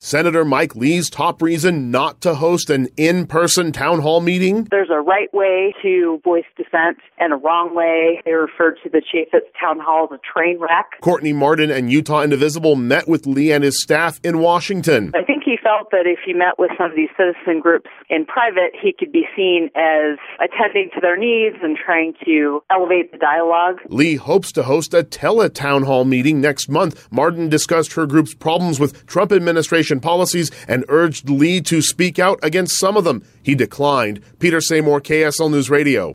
Senator Mike Lee's top reason not to host an in-person town hall meeting? There's a right way to voice dissent and a wrong way. They referred to the Chaffetz town hall as a train wreck. Courtney Martin and Utah Indivisible met with Lee and his staff in Washington. I think he felt that if he met with some of these citizen groups in private, he could be seen as attending to their needs and trying to elevate the dialogue. Lee hopes to host a tele-town hall meeting next month. Martin discussed her group's problems with Trump administration policies and urged Lee to speak out against some of them. He declined. Peter Seymour, KSL News Radio.